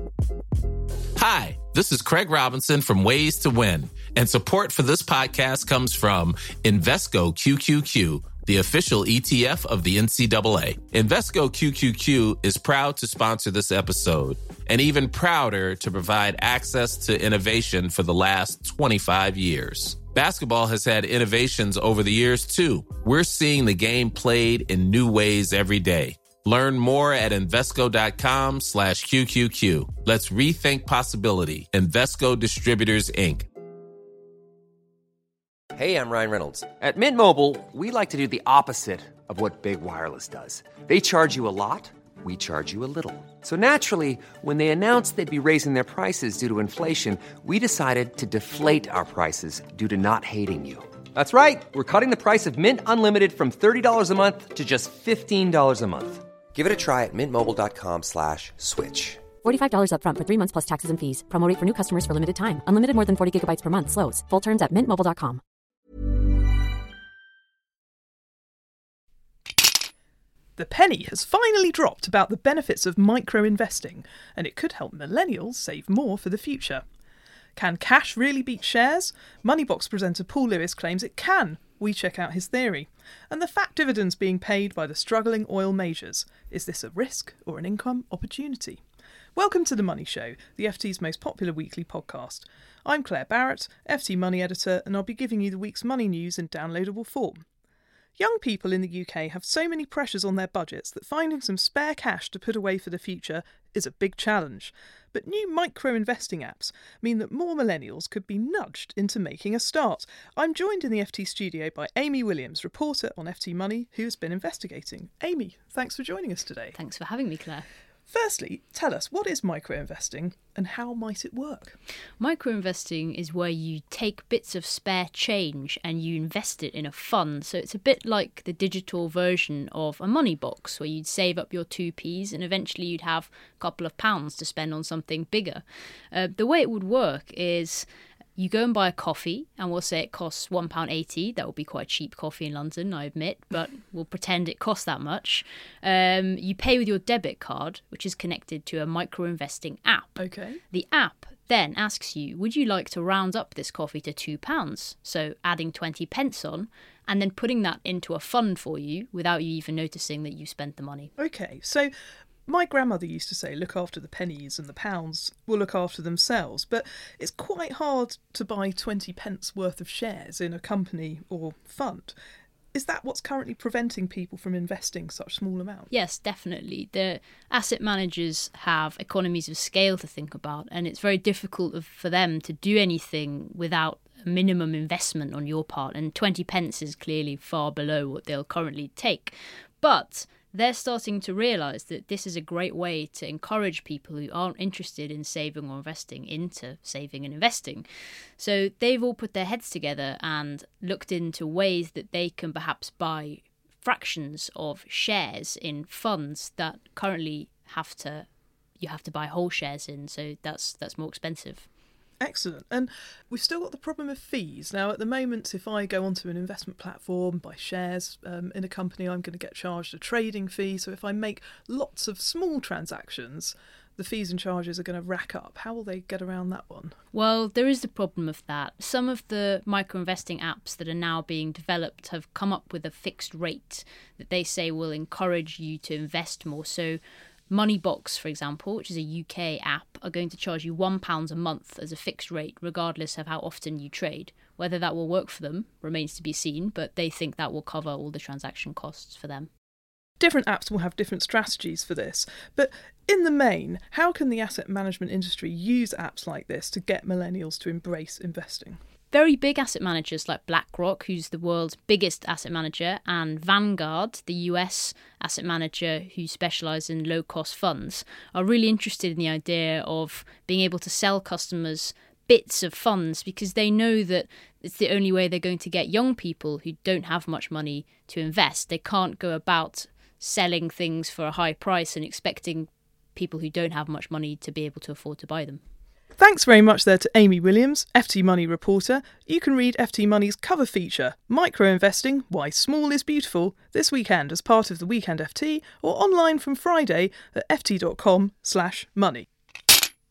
Hi, this is Craig Robinson from Ways to Win, and support for this podcast comes from Invesco QQQ, the official ETF of the NCAA. Invesco QQQ is proud to sponsor this episode, and even prouder to provide access to innovation for the last 25 years. Basketball has had innovations over the years, too. We're seeing the game played in new ways every day. Learn more at Invesco.com/QQQ. Let's rethink possibility. Invesco Distributors, Inc. Hey, I'm Ryan Reynolds. At Mint Mobile, we like to do the opposite of what Big Wireless does. They charge you a lot, we charge you a little. So naturally, when they announced they'd be raising their prices due to inflation, we decided to deflate our prices due to not hating you. That's right. We're cutting the price of Mint Unlimited from $30 a month to just $15 a month. Give it a try at mintmobile.com/switch. $45 up front for 3 months plus taxes and fees. Promo rate for new customers for limited time. Unlimited more than 40 gigabytes per month. Slows full terms at mintmobile.com. The penny has finally dropped about the benefits of micro-investing, and it could help millennials save more for the future. Can cash really beat shares? Moneybox presenter Paul Lewis claims it can. We check out his theory. And the fat dividends being paid by the struggling oil majors. Is this a risk or an income opportunity? Welcome to The Money Show, the FT's most popular weekly podcast. I'm Claire Barrett, FT Money Editor, and I'll be giving you the week's money news in downloadable form. Young people in the UK have so many pressures on their budgets that finding some spare cash to put away for the future is a big challenge. But new micro-investing apps mean that more millennials could be nudged into making a start. I'm joined in the FT studio by Amy Williams, reporter on FT Money, who has been investigating. Amy, thanks for joining us today. Thanks for having me, Claire. Firstly, tell us, what is micro-investing and how might it work? Micro-investing is where you take bits of spare change and you invest it in a fund. So it's a bit like the digital version of a money box, where you'd save up your 2p's and eventually you'd have a couple of pounds to spend on something bigger. The way it would work is you go and buy a coffee, and we'll say it costs £1.80. That would be quite cheap coffee in London, I admit, but we'll pretend it costs that much. You pay with your debit card, which is connected to a micro-investing app. Okay. The app then asks you, would you like to round up this coffee to £2? So adding 20 pence on, and then putting that into a fund for you without you even noticing that you spent the money. Okay, so my grandmother used to say, look after the pennies and the pounds will look after themselves. But it's quite hard to buy 20 pence worth of shares in a company or fund. Is that what's currently preventing people from investing such small amounts? Yes, definitely. The asset managers have economies of scale to think about, and it's very difficult for them to do anything without a minimum investment on your part. And 20 pence is clearly far below what they'll currently take. But they're starting to realise that this is a great way to encourage people who aren't interested in saving or investing into saving and investing. So they've all put their heads together and looked into ways that they can perhaps buy fractions of shares in funds that currently you have to buy whole shares in. So that's more expensive. Excellent. And we've still got the problem of fees. Now, at the moment, if I go onto an investment platform, buy shares in a company, I'm going to get charged a trading fee. So if I make lots of small transactions, the fees and charges are going to rack up. How will they get around that one? Well, there is the problem of that. Some of the micro-investing apps that are now being developed have come up with a fixed rate that they say will encourage you to invest more. So Moneybox, for example, which is a UK app, are going to charge you £1 a month as a fixed rate, regardless of how often you trade. Whether that will work for them remains to be seen, but they think that will cover all the transaction costs for them. Different apps will have different strategies for this, but in the main, how can the asset management industry use apps like this to get millennials to embrace investing? Very big asset managers like BlackRock, who's the world's biggest asset manager, and Vanguard, the US asset manager who specialise in low-cost funds, are really interested in the idea of being able to sell customers bits of funds because they know that it's the only way they're going to get young people who don't have much money to invest. They can't go about selling things for a high price and expecting people who don't have much money to be able to afford to buy them. Thanks very much there to Amy Williams, FT Money reporter. You can read FT Money's cover feature, Micro-Investing, Why Small is Beautiful, this weekend as part of the Weekend FT or online from Friday at ft.com/money.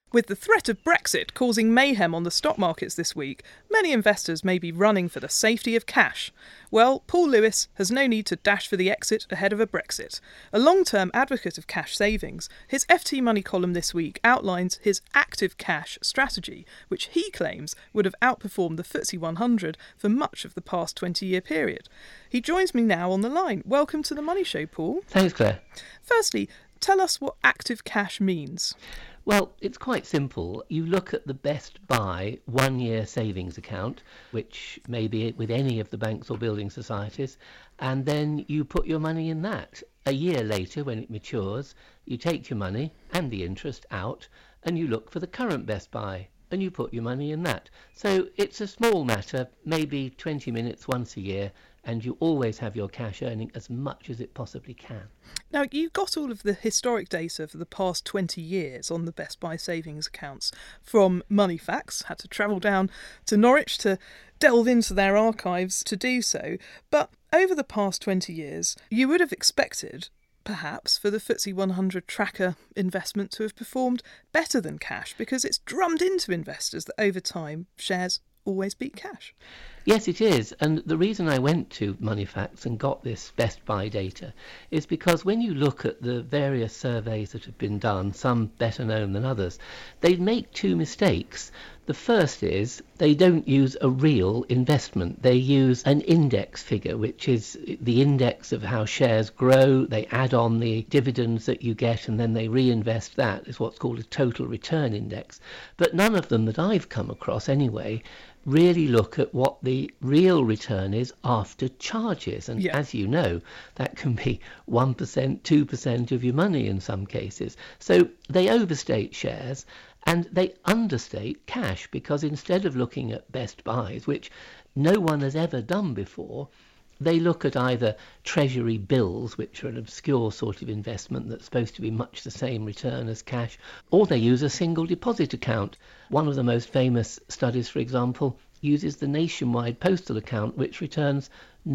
With the threat of Brexit causing mayhem on the stock markets this week, many investors may be running for the safety of cash. Well, Paul Lewis has no need to dash for the exit ahead of a Brexit. A long-term advocate of cash savings, his FT Money column this week outlines his active cash strategy, which he claims would have outperformed the FTSE 100 for much of the past 20-year period. He joins me now on the line. Welcome to The Money Show, Paul. Thanks, Claire. Firstly, tell us what active cash means. Well, it's quite simple. You look at the Best Buy 1-year savings account, which may be with any of the banks or building societies, and then you put your money in that. A year later, when it matures, you take your money and the interest out, and you look for the current Best Buy, and you put your money in that. So it's a small matter, maybe 20 minutes once a year, and you always have your cash earning as much as it possibly can. Now, you got all of the historic data for the past 20 years on the Best Buy savings accounts from Moneyfacts. Had to travel down to Norwich to delve into their archives to do so. But over the past 20 years, you would have expected, perhaps, for the FTSE 100 tracker investment to have performed better than cash, because it's drummed into investors that over time shares always beat cash. Yes, it is. And the reason I went to Moneyfacts and got this Best Buy data is because when you look at the various surveys that have been done, some better known than others, they make two mistakes. The first is they don't use a real investment. They use an index figure, which is the index of how shares grow. They add on the dividends that you get and then they reinvest that. It's what's called a total return index. But none of them that I've come across anyway really look at what the real return is after charges. And as you know, that can be 1%, 2% of your money in some cases. So they overstate shares and they understate cash, because instead of looking at Best Buys, which no one has ever done before, they look at either treasury bills, which are an obscure sort of investment that's supposed to be much the same return as cash, or they use a single deposit account. One of the most famous studies, for example, uses the Nationwide postal account, which returns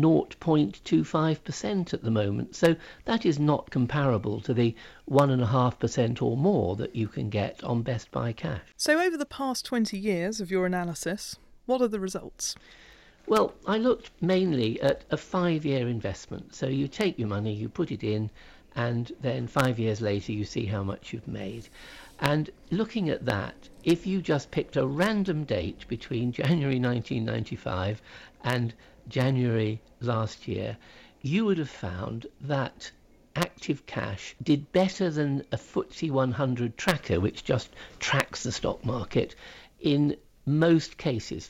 0.25% at the moment. So that is not comparable to the 1.5% or more that you can get on Best Buy cash. So over the past 20 years of your analysis, what are the results? Well, I looked mainly at a 5-year investment. So you take your money, you put it in, and then 5 years later you see how much you've made. And looking at that, if you just picked a random date between January 1995 and January last year, you would have found that active cash did better than a FTSE 100 tracker, which just tracks the stock market. In most cases,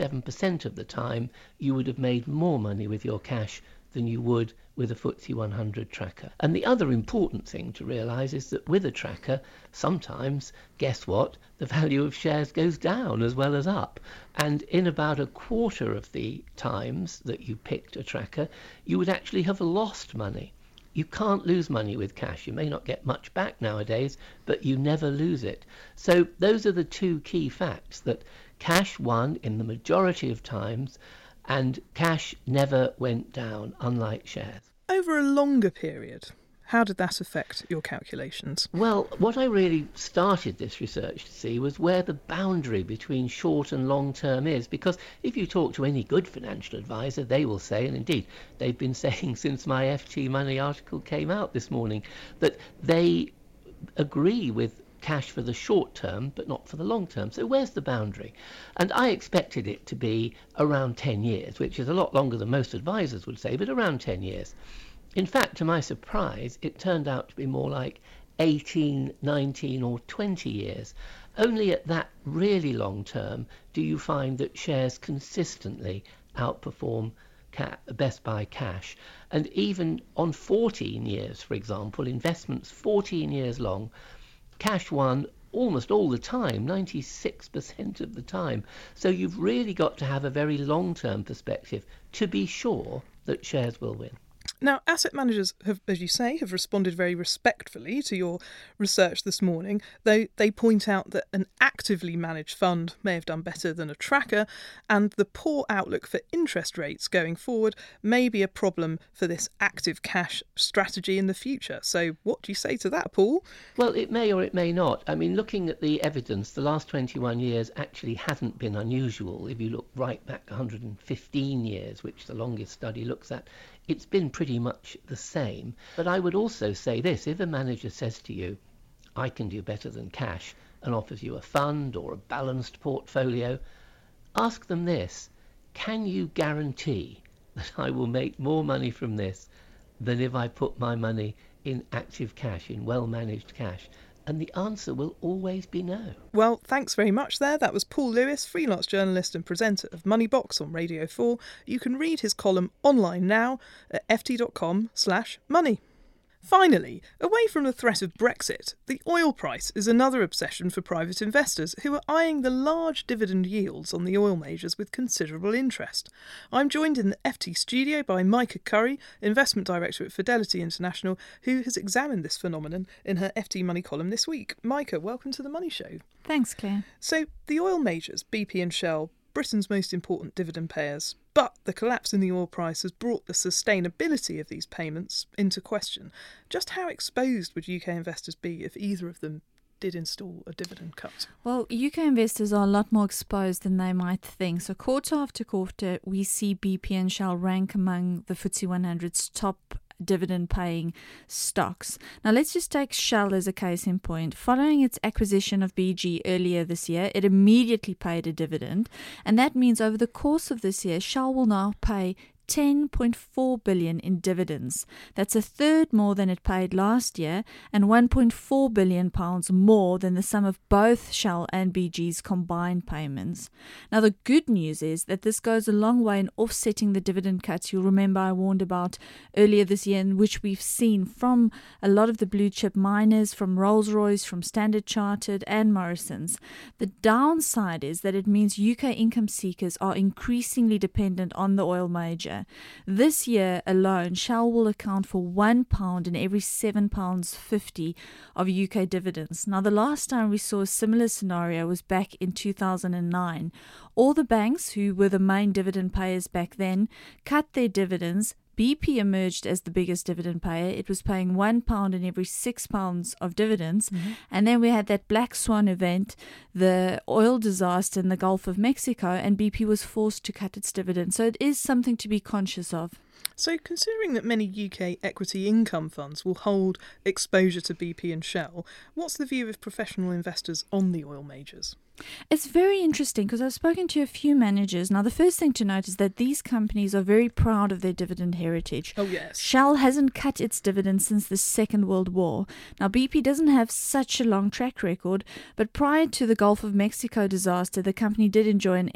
57% of the time, you would have made more money with your cash than you would with a FTSE 100 tracker. And the other important thing to realise is that with a tracker, sometimes, guess what, the value of shares goes down as well as up. And in about a quarter of the times that you picked a tracker, you would actually have lost money. You can't lose money with cash. You may not get much back nowadays, but you never lose it. So those are the two key facts, that cash won in the majority of times and cash never went down, unlike shares. Over a longer period, how did that affect your calculations? Well, what I really started this research to see was where the boundary between short and long term is, because if you talk to any good financial advisor, they will say, and indeed they've been saying since my FT Money article came out this morning, that they agree with cash for the short term but not for the long term. So where's the boundary? And I expected it to be around 10 years, which is a lot longer than most advisors would say, but around 10 years. In fact, to my surprise, it turned out to be more like 18, 19 or 20 years. Only at that really long term do you find that shares consistently outperform Best Buy cash. And even on 14 years, for example, investments 14 years long, cash won almost all the time, 96% of the time. So you've really got to have a very long-term perspective to be sure that shares will win. Now, asset managers have, as you say, have responded very respectfully to your research this morning, though they point out that an actively managed fund may have done better than a tracker, and the poor outlook for interest rates going forward may be a problem for this active cash strategy in the future. So what do you say to that, Paul? Well, it may or it may not. I mean, looking at the evidence, the last 21 years actually hasn't been unusual. If you look right back 115 years, which the longest study looks at, it's been pretty much the same. But I would also say this: if a manager says to you, I can do better than cash, and offers you a fund or a balanced portfolio, ask them this: can you guarantee that I will make more money from this than if I put my money in active cash, in well-managed cash? And the answer will always be no. Well, thanks very much there. That was Paul Lewis, freelance journalist and presenter of Moneybox on Radio 4. You can read his column online now at ft.com/money. Finally, away from the threat of Brexit, the oil price is another obsession for private investors who are eyeing the large dividend yields on the oil majors with considerable interest. I'm joined in the FT studio by Micah Curry, investment director at Fidelity International, who has examined this phenomenon in her FT Money column this week. Micah, welcome to the Money Show. Thanks, Claire. So, the oil majors, BP and Shell, Britain's most important dividend payers, but the collapse in the oil price has brought the sustainability of these payments into question. Just how exposed would UK investors be if either of them did install a dividend cut? Well, UK investors are a lot more exposed than they might think. So quarter after quarter, we see BP and Shell rank among the FTSE 100's top dividend-paying stocks. Now, let's just take Shell as a case in point. Following its acquisition of BG earlier this year, it immediately paid a dividend, and that means over the course of this year, Shell will now pay 10.4 billion in dividends. That's a third more than it paid last year, and 1.4 billion pounds more than the sum of both Shell and BG's combined payments. Now, the good news is that this goes a long way in offsetting the dividend cuts you'll remember I warned about earlier this year, in which we've seen from a lot of the blue chip miners, from Rolls-Royce, from Standard Chartered and Morrisons. The downside is that it means UK income seekers are increasingly dependent on the oil major. This year alone, Shell will account for £1 in every £7.50 of UK dividends. Now, the last time we saw a similar scenario was back in 2009. All the banks, who were the main dividend payers back then, cut their dividends. BP emerged as the biggest dividend payer. It was paying £1 in every £6 of dividends. Mm-hmm. And then we had that black swan event, the oil disaster in the Gulf of Mexico, and BP was forced to cut its dividends. So it is something to be conscious of. So considering that many UK equity income funds will hold exposure to BP and Shell, what's the view of professional investors on the oil majors? It's very interesting because I've spoken to a few managers. Now, the first thing to note is that these companies are very proud of their dividend heritage. Oh, yes. Shell hasn't cut its dividends since the Second World War. Now, BP doesn't have such a long track record, but prior to the Gulf of Mexico disaster, the company did enjoy an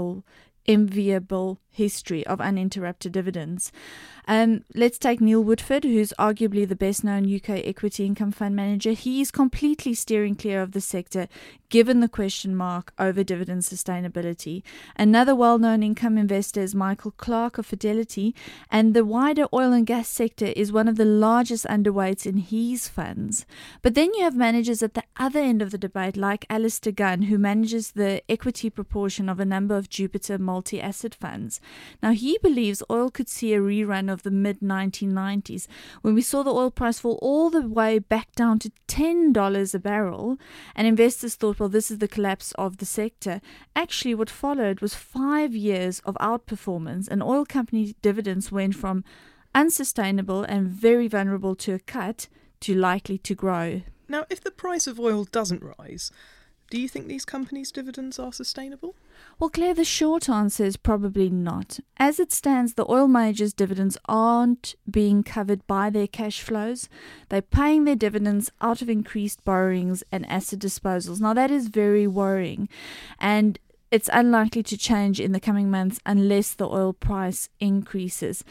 enviable history of uninterrupted dividends. Let's take Neil Woodford, who's arguably the best-known UK equity income fund manager. He is completely steering clear of the sector, given the question mark over dividend sustainability. Another well-known income investor is Michael Clark of Fidelity, and the wider oil and gas sector is one of the largest underweights in his funds. But then you have managers at the other end of the debate, like Alistair Gunn, who manages the equity proportion of a number of Jupiter multi-asset funds. Now, he believes oil could see a rerun of the mid-1990s, when we saw the oil price fall all the way back down to $10 a barrel, and investors thought, well, this is the collapse of the sector. Actually, what followed was 5 years of outperformance, and oil company dividends went from unsustainable and very vulnerable to a cut to likely to grow. Now, if the price of oil doesn't rise, do you think these companies' dividends are sustainable? Well, Claire, the short answer is probably not. As it stands, the oil majors' dividends aren't being covered by their cash flows. They're paying their dividends out of increased borrowings and asset disposals. Now, that is very worrying, and it's unlikely to change in the coming months unless the oil price increases.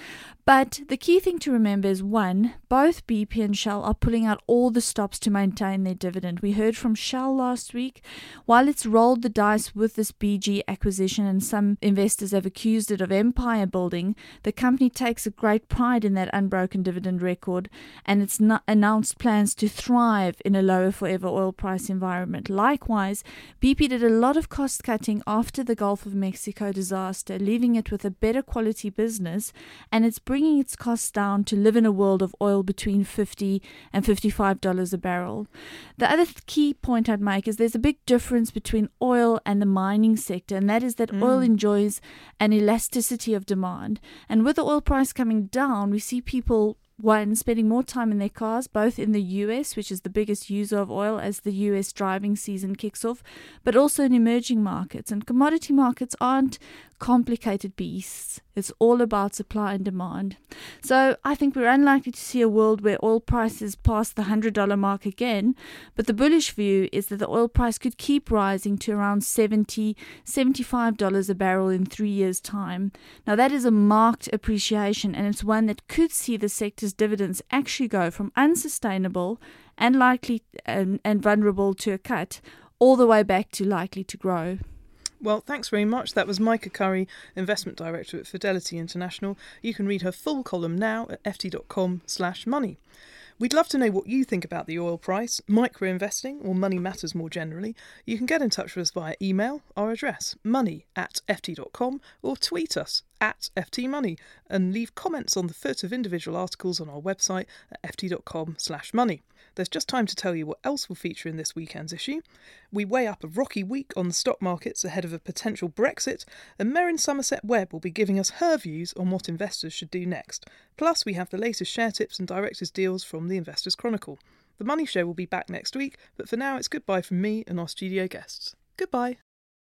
But the key thing to remember is, one, both BP and Shell are pulling out all the stops to maintain their dividend. We heard from Shell last week. While it's rolled the dice with this BG acquisition and some investors have accused it of empire building, the company takes a great pride in that unbroken dividend record, and it's announced plans to thrive in a lower forever oil price environment. Likewise, BP did a lot of cost cutting after the Gulf of Mexico disaster, leaving it with a better quality business, and it's bringing its costs down to live in a world of oil between $50 and $55 a barrel. The other key point I'd make is there's a big difference between oil and the mining sector, and that is that oil enjoys an elasticity of demand. And with the oil price coming down, we see people, one, spending more time in their cars, both in the US, which is the biggest user of oil as the US driving season kicks off, but also in emerging markets. And commodity markets aren't complicated beasts. It's all about supply and demand. So I think we're unlikely to see a world where oil prices pass the $100 mark again, but the bullish view is that the oil price could keep rising to around $70, $75 a barrel in 3 years' time. Now that is a marked appreciation, and it's one that could see the sector's dividends actually go from unsustainable and likely and vulnerable to a cut all the way back to likely to grow. Well, thanks very much. That was Micah Curry, Investment Director at Fidelity International. You can read her full column now at ft.com/money. We'd love to know what you think about the oil price, micro-investing, or money matters more generally. You can get in touch with us via email. Our address, money@ft.com, or tweet us @ftmoney, and leave comments on the foot of individual articles on our website at ft.com/money. There's just time to tell you what else will feature in this weekend's issue. We weigh up a rocky week on the stock markets ahead of a potential Brexit, and Merrin Somerset-Webb will be giving us her views on what investors should do next. Plus, we have the latest share tips and directors' deals from the Investors Chronicle. The Money Show will be back next week, but for now it's goodbye from me and our studio guests. Goodbye.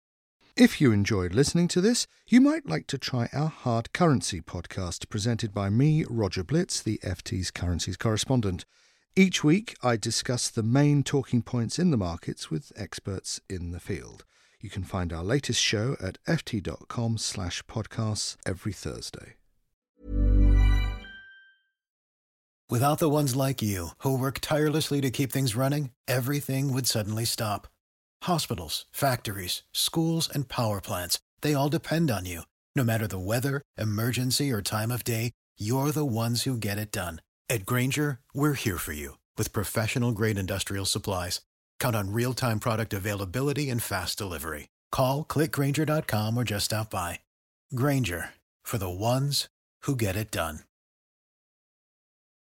If you enjoyed listening to this, you might like to try our Hard Currency podcast presented by me, Roger Blitz, the FT's currencies correspondent. Each week, I discuss the main talking points in the markets with experts in the field. You can find our latest show at ft.com/podcasts every Thursday. Without the ones like you, who work tirelessly to keep things running, everything would suddenly stop. Hospitals, factories, schools, and power plants, they all depend on you. No matter the weather, emergency, or time of day, you're the ones who get it done. At Grainger, we're here for you with professional-grade industrial supplies. Count on real-time product availability and fast delivery. Call, click Grainger.com, or just stop by. Grainger, for the ones who get it done.